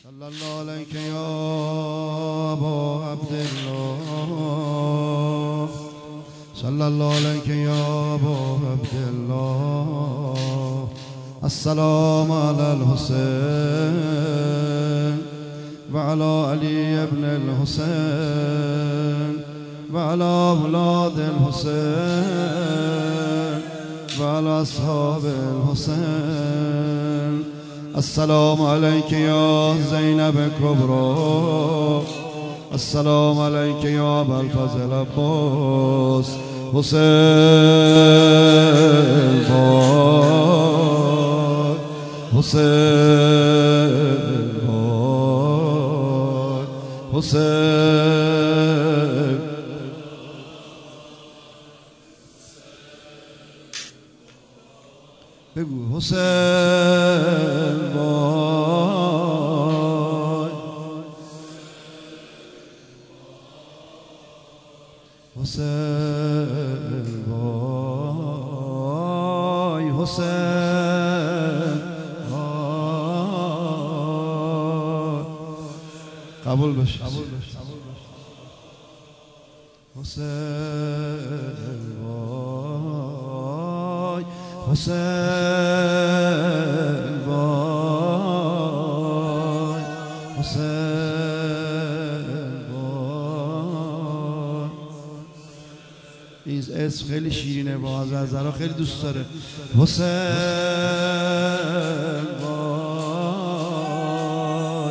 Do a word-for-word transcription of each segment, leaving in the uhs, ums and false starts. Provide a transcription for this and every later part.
صلی الله علیک یا ابا عبدالله صلی الله علیک یا ابا عبدالله السلام علی الحسین و علی علی ابن الحسین و علی اولاد الحسین و علی اصحاب الحسین. السلام علیک یا زینب کبرا السلام علیک یا ابا الفضل عباس حسین بای حسین بای حسین بگو حسین بای حسین بای حسین بای قبول بشه حسین بای حسین بای حسین بای. این اسم خیلی شیرینه، با عزرا خیلی دوست داره. حسین بای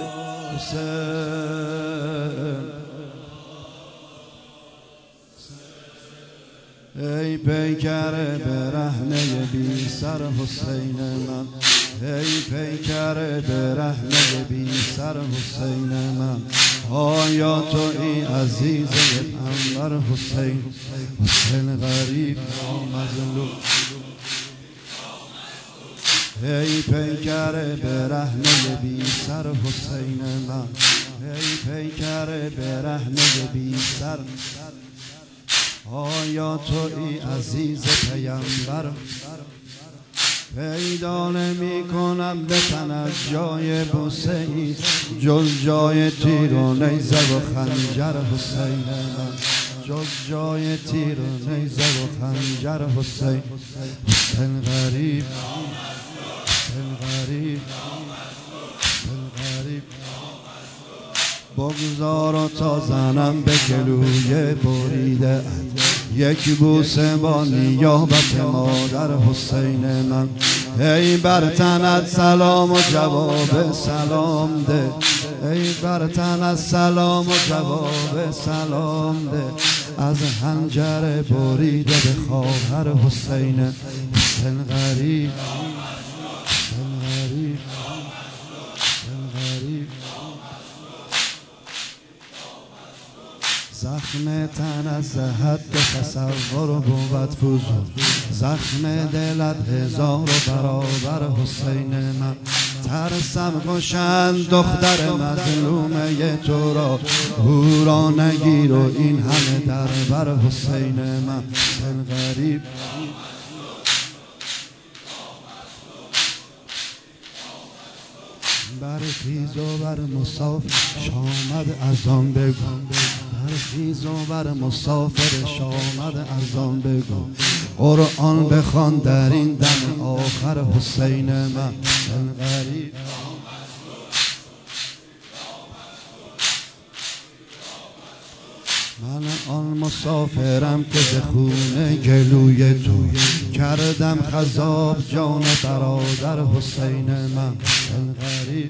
حسین. ای پیکر برهنه بی سر حسین من، ای پیکر برهنه بی سر حسین من، آیا تویی عزیز پیغمبر حسین؟ حسین غریب مظلوم. ای پیکر برهنه بی سر حسین من، ای پیکر برهنه بی سر، آیا تویی عزیز پیامبر؟ پیدا نمی کنم به تنت جای بوسه‌ای جز جای تیر و نیزه و خنجر حسین من، جز جای تیر و نیزه و خنجر حسین. حسین غریب حسین غریب حسین غریب. بگذار و تا زنم به گلوی بریده یک بوسه با نیابت مادر حسین من. ای بر تنت سلام و جواب سلام ده، ای بر تنت سلام و جواب سلام ده، از حنجر بریده به خواهر حسین. حسین غریب حسین غریب حسین غریب. زخم تن از حد تصور بود فزون، زخم دلت هزار و برابر حسین من. ترسم کشند دختر مظلومه تو را، او را نگیر و این همه در بر حسین من. حسین غریب برخیز و بر مسافر شامد از آن بگو، برخیز و بر مسافر شامد از آن بگو، قرآن بخوان در این دم آخر حسین من. حسین غریب من آن مسافرم که ز خون گلوی تو کردم خضاب جان برادر حسین من. حسین غریب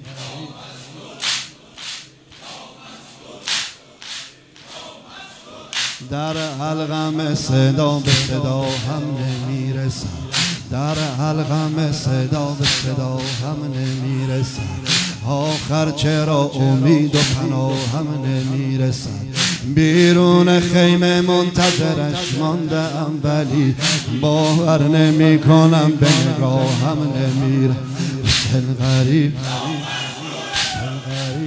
در حلقم صدا به صدا هم نمیرسم، در حلقم صدا به صدا هم نمیرسم، آخر چرا امید و پناه هم نمیرسم. بیرون خیمه منتظرش مانده ام ولی باور نمی کنم به نگاه هم نمیره. حسین غریب حسین غریب.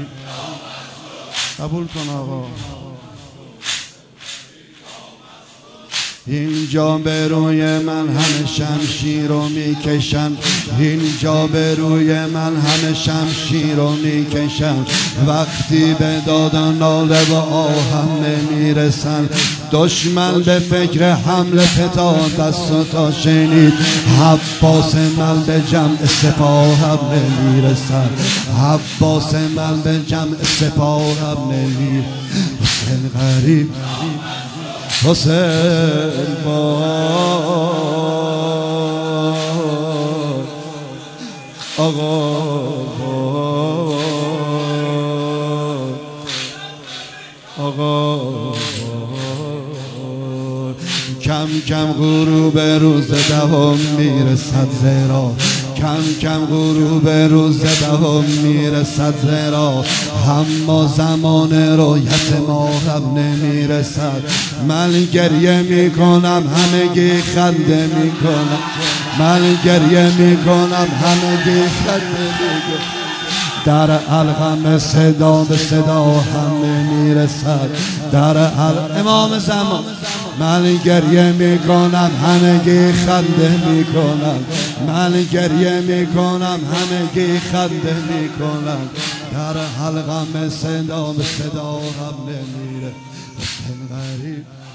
قبول کن آقا. اینجا به روی من همه شمشیر رو میکشن، اینجا به روی من همه شمشیر رو میکشن. وقتی به داد و ناله و آهم نمیرسن، دشمن به فکر حمله فتا دست و تا شنید. عباس من به جمع سپاهم نمیرسن، عباس من به جمع سپاهم نمیر. حسین غریب حسین باد آقا آقا کم کم غروب روز دهم میرسد زیرا، کم کم غروب روز دهم میرسد زیرا. اما زمان رویت ما هم نمیرسد. من گریه میکنم همگی خنده میکنم، من گریه میکنم همگی خنده میکنم. در الغم صدا به صدا هم میرسد، در امام زمان. من گریه میکنم همگی خنده میکنم، من گریه میکنم همگی خنده میکنم. در حلقم صدا به صدا هم نمیره. حسین غریب